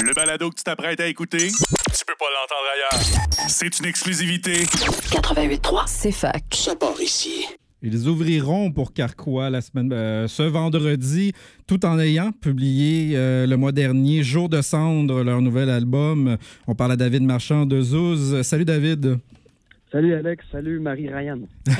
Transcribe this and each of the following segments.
Le balado que tu t'apprêtes à écouter, tu peux pas l'entendre ailleurs. C'est une exclusivité. 88.3, c'est fac. Ça part ici. Ils ouvriront pour Carquois ce vendredi, tout en ayant publié le mois dernier Jour de cendre, leur nouvel album. On parle à David Marchand de Zouz. Salut David. Salut Alex, salut Marie-Ryan.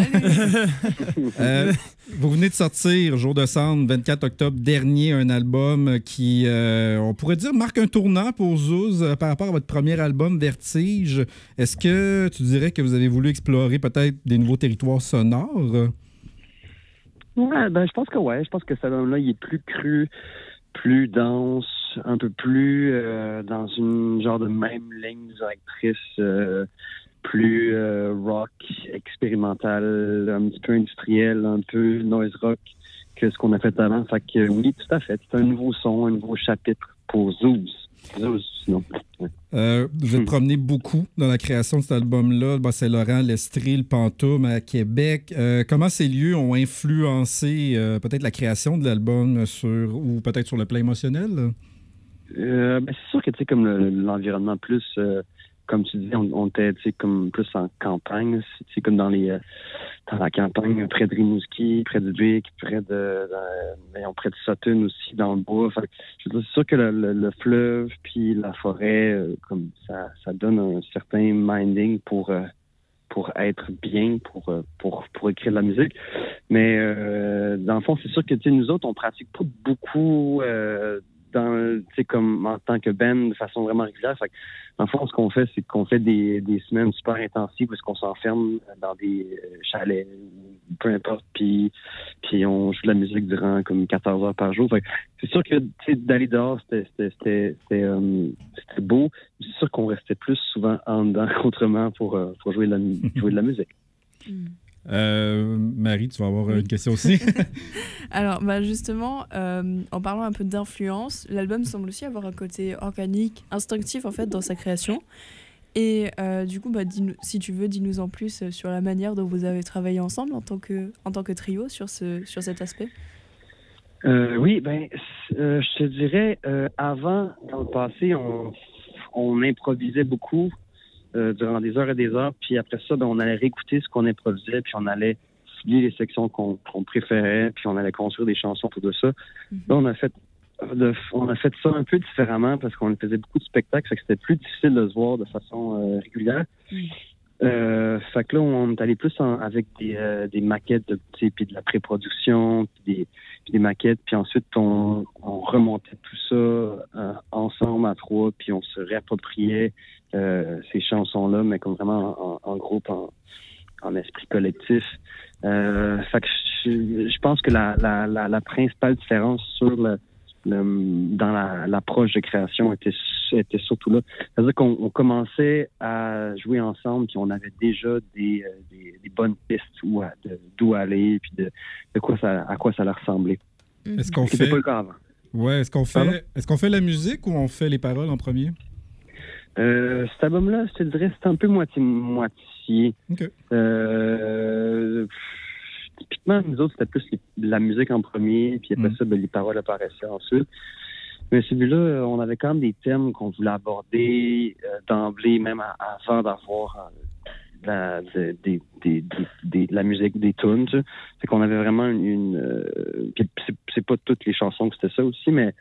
Vous venez de sortir Jour de cendre, 24 octobre dernier, un album qui, on pourrait dire, marque un tournant pour Zouz par rapport à votre premier album Vertige. Est-ce que tu dirais que vous avez voulu explorer peut-être des nouveaux territoires sonores? Ouais, ben je pense que ouais. Je pense que cet album-là, il est plus cru, plus dense, un peu plus dans une genre de même ligne directrice, plus rock, expérimental, un petit peu industriel, un peu noise rock que ce qu'on a fait avant. Fait que oui, tout à fait. C'est un nouveau son, un nouveau chapitre pour Zouz. Zouz, sinon. Vous êtes promené beaucoup dans la création de cet album-là, le Bas-Saint-Laurent, l'Estrie, le Pantoum à Québec. Comment ces lieux ont influencé peut-être la création de l'album ou peut-être sur le plan émotionnel? C'est sûr que tu sais, comme l'environnement plus... comme tu dis, on était comme plus en campagne, c'est comme dans la campagne, près de Rimouski, près de Vic, près de Sutton aussi, dans le bois. Fait, c'est sûr que le fleuve puis la forêt, comme ça donne un certain minding pour être bien, pour écrire de la musique. Mais dans le fond, c'est sûr que nous autres, on pratique pas beaucoup comme en tant que band de façon vraiment régulière. Fait que, dans le fond, ce qu'on fait, c'est qu'on fait des semaines super intensives parce qu'on s'enferme dans des chalets, peu importe, puis on joue de la musique durant comme 14 heures par jour. Fait que c'est sûr que d'aller dehors, c'était beau. C'est sûr qu'on restait plus souvent en dedans qu'autrement pour jouer de la musique. Marie, tu vas avoir une question aussi. Alors, justement, en parlant un peu d'influence, l'album semble aussi avoir un côté organique, instinctif en fait dans sa création. Et du coup, si tu veux, dis-nous en plus sur la manière dont vous avez travaillé ensemble en tant que trio sur cet aspect. Oui, je te dirais, avant, dans le passé, on improvisait beaucoup. Durant des heures et des heures, puis après ça, on allait réécouter ce qu'on improvisait, puis on allait fouiller les sections qu'on préférait, puis on allait construire des chansons autour de ça. Là, on a fait ça un peu différemment parce qu'on faisait beaucoup de spectacles, fait que c'était plus difficile de se voir de façon régulière. Fait que là, on est allé plus avec des maquettes, puis de la pré-production, puis des maquettes, puis ensuite on remontait tout ça ensemble à trois, puis on se réappropriait ces chansons-là, mais comme vraiment en groupe, en esprit collectif. Fait que je pense que la principale différence dans l'approche de création était surtout là. C'est-à-dire qu'on commençait à jouer ensemble, puis on avait déjà des bonnes pistes d'où aller, puis à quoi ça leur ressemblait. Est-ce qu'on C'était fait... pas le cas avant. Ouais, est-ce qu'on fait la musique ou on fait les paroles en premier? Cet album-là, je te dirais, c'est un peu moitié-moitié. OK. Typiquement, nous autres, c'était plus la musique en premier, puis après ça, les paroles apparaissaient ensuite. Mais celui-là, on avait quand même des thèmes qu'on voulait aborder d'emblée, même avant d'avoir la musique, des tunes. Tu sais. C'est qu'on avait vraiment c'est pas toutes les chansons que c'était ça aussi, mais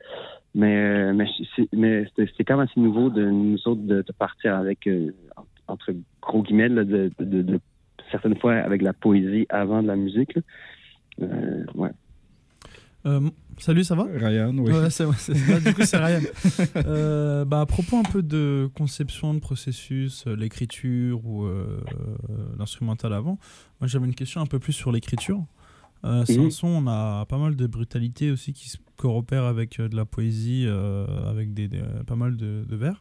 c'était quand même assez nouveau de nous autres de partir avec, entre gros guillemets, là, de certaines fois avec la poésie avant de la musique. Ouais. Salut, ça va? Ryan, oui. Ouais, du coup, c'est Ryan. À propos un peu de conception, de processus, l'écriture ou l'instrumental avant, moi j'avais une question un peu plus sur l'écriture. C'est un son, on a pas mal de brutalité aussi qui se coopère avec de la poésie, avec pas mal de vers.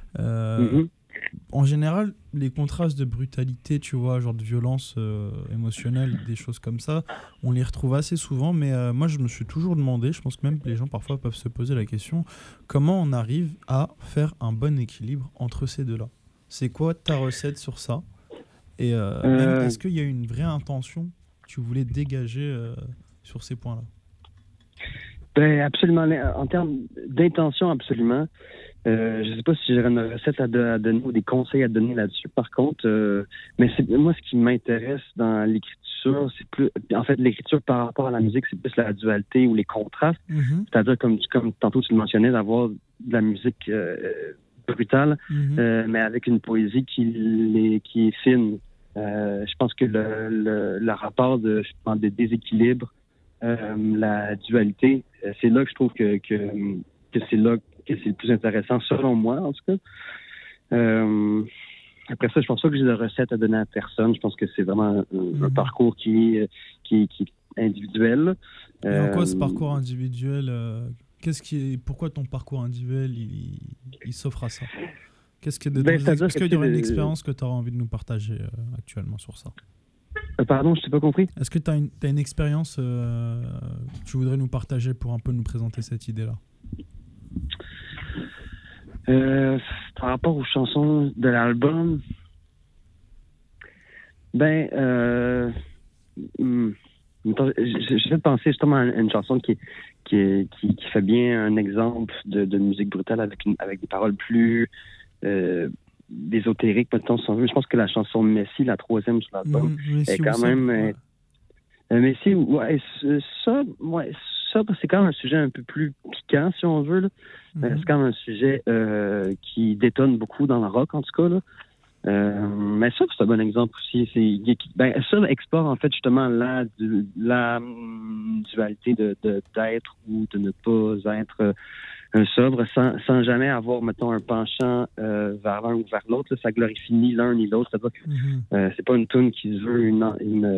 En général, les contrastes de brutalité, tu vois, genre de violence émotionnelle, des choses comme ça, on les retrouve assez souvent, mais moi je me suis toujours demandé, je pense que même les gens parfois peuvent se poser la question, comment on arrive à faire un bon équilibre entre ces deux-là? C'est quoi ta recette sur ça? Et même, est-ce qu'il y a une vraie intention que tu voulais dégager sur ces points-là? Absolument. En termes d'intention, absolument. Je sais pas si j'aurais une recette à donner ou des conseils à donner là-dessus. Par contre, mais moi, ce qui m'intéresse dans l'écriture, c'est plus, en fait, l'écriture par rapport à la musique, c'est plus la dualité ou les contrastes. C'est-à-dire, comme tantôt tu le mentionnais, d'avoir de la musique brutale, mais avec une poésie qui est fine. Je pense que le rapport de déséquilibre, la dualité, c'est là que je trouve que c'est là que c'est le plus intéressant, selon moi, en tout cas. Après ça, je pense pas que j'ai de recette à donner à personne. Je pense que c'est vraiment un parcours qui est individuel. Et en quoi ce parcours individuel, pourquoi ton parcours individuel, il s'offre à ça? Est-ce qu'il y aurait une expérience que tu auras envie de nous partager actuellement sur ça? Pardon, je t'ai pas compris. Est-ce que tu as une expérience que tu voudrais nous partager pour un peu nous présenter cette idée-là? Par rapport aux chansons de l'album, je vais penser justement à une chanson qui fait bien un exemple de musique brutale avec des paroles plus ésotériques, mettons, si on veut. Je pense que la chanson Messi, la 3e sur l'album, est quand même... Messi, ça, c'est quand même un sujet un peu plus piquant, si on veut. Là. C'est quand même un sujet qui détonne beaucoup dans le rock, en tout cas. Là. Mais ça, c'est un bon exemple aussi. Ça explore, en fait, justement, la dualité d'être ou de ne pas être un sobre, sans jamais avoir, mettons, un penchant vers l'un ou vers l'autre. Là. Ça glorifie ni l'un ni l'autre. C'est-à-dire que c'est pas une tune qui se veut une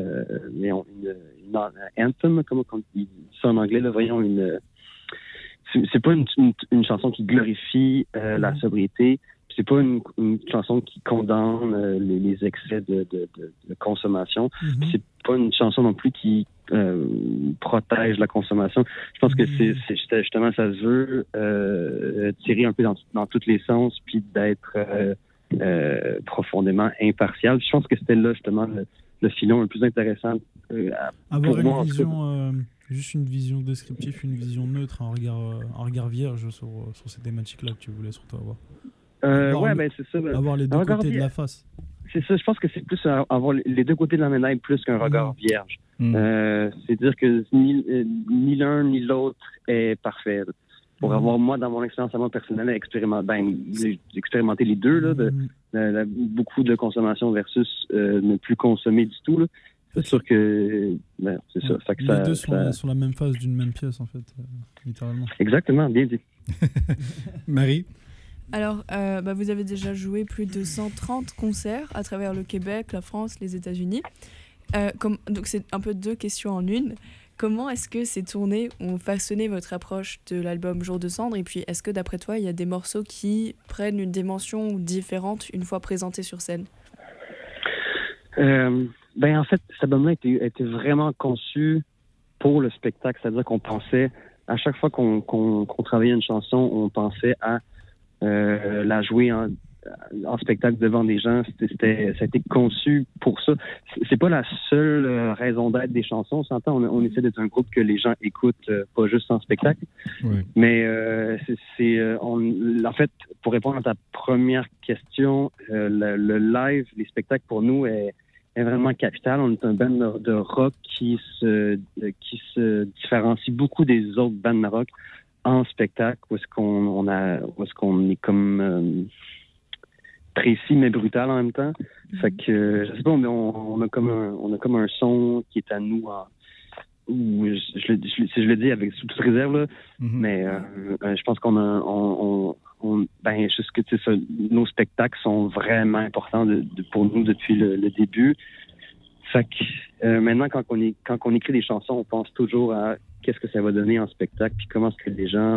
anthem, comme on dit ça en anglais, là, voyons, c'est pas une chanson qui glorifie la sobriété, c'est pas une chanson qui condamne les excès de consommation, c'est pas une chanson non plus qui protège la consommation. Je pense que c'est justement, ça se veut tirer un peu dans tous les sens, puis d'être profondément impartial. Je pense que c'était là, justement, le filon le plus intéressant avoir pour moi, juste une vision descriptive, une vision neutre, un regard vierge sur ces thématiques-là que tu voulais surtout avoir. C'est ça. Avoir les deux côtés de la face. C'est ça, je pense que c'est plus avoir les deux côtés de la médaille plus qu'un regard vierge. C'est-à-dire que ni l'un ni l'autre est parfait. Pour avoir, moi, dans mon expérience à moi personnelle, j'ai expérimenté les deux, là, beaucoup de consommation versus ne plus consommer du tout. Là. C'est sûr que... c'est ça. Fait que les deux sont sur la même face d'une même pièce, en fait, littéralement. Exactement, bien dit. Marie? Alors, vous avez déjà joué plus de 130 concerts à travers le Québec, la France, les États-Unis. Donc, c'est un peu 2 questions en une. Comment est-ce que ces tournées ont façonné votre approche de l'album Jour de Cendre? Et puis, est-ce que, d'après toi, il y a des morceaux qui prennent une dimension différente une fois présentés sur scène? En fait, cet album-là a été vraiment conçu pour le spectacle. C'est-à-dire qu'on pensait, à chaque fois qu'on travaillait une chanson, on pensait à la jouer en spectacle devant des gens. Ça a été conçu pour ça. C'est pas la seule raison d'être des chansons. On s'entend, on essaie d'être un groupe que les gens écoutent, pas juste en spectacle. Oui. Mais en fait, pour répondre à ta première question, le live, les spectacles pour nous est vraiment capital. On est un band de rock qui se différencie beaucoup des autres bands de rock en spectacle, où est-ce qu'on est comme précis mais brutal en même temps. Fait que je sais pas, on a comme un son qui est à nous si je le dis avec sous toute réserve là, mais je pense nos spectacles sont vraiment importants pour nous depuis le début. Fait que maintenant quand on écrit des chansons, on pense toujours à qu'est-ce que ça va donner en spectacle, puis comment est-ce que les gens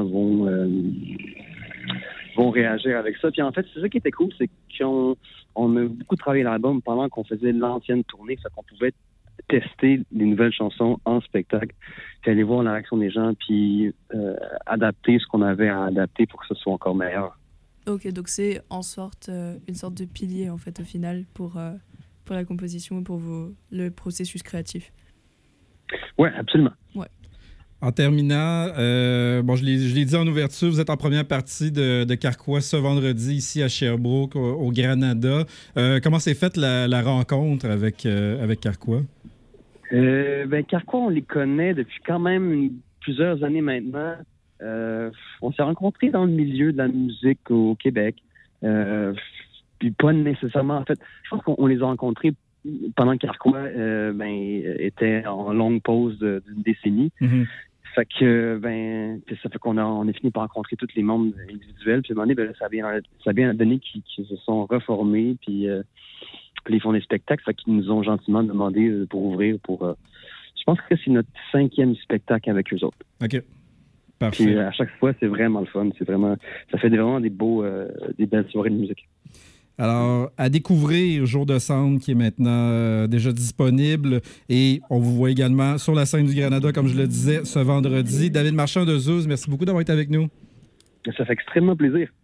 vont réagir avec ça. Puis en fait, c'est ça qui était cool, c'est qu'on a beaucoup travaillé l'album pendant qu'on faisait l'ancienne tournée, fait qu'on pouvait tester les nouvelles chansons en spectacle, puis aller voir la réaction des gens, puis adapter ce qu'on avait à adapter pour que ce soit encore meilleur. Ok, donc c'est une sorte de pilier en fait au final pour la composition et pour le processus créatif. Ouais, absolument. Ouais. En terminant, je l'ai dit en ouverture, vous êtes en première partie de Carquois ce vendredi ici à Sherbrooke, au Granada. Comment s'est faite la rencontre avec Carquois? Carquois, on les connaît depuis quand même plusieurs années maintenant. On s'est rencontrés dans le milieu de la musique au Québec. Puis pas nécessairement, en fait, je pense qu'on les a rencontrés pendant que Carquois était en longue pause d'une décennie. Mm-hmm. Fait que, ça fait on a fini par rencontrer tous les membres individuels. Puis à un moment donné, ça a bien donné qu'ils se sont reformés, puis ils font des spectacles. Fait qu'ils nous ont gentiment demandé pour ouvrir je pense que c'est notre 5e spectacle avec eux autres. OK. Parfait. Puis à chaque fois, c'est vraiment le fun. Ça fait vraiment des belles soirées de musique. Alors, à découvrir Jour de Cendre qui est maintenant déjà disponible et on vous voit également sur la scène du Granada, comme je le disais, ce vendredi. David Marchand de Zouz, merci beaucoup d'avoir été avec nous. Ça fait extrêmement plaisir.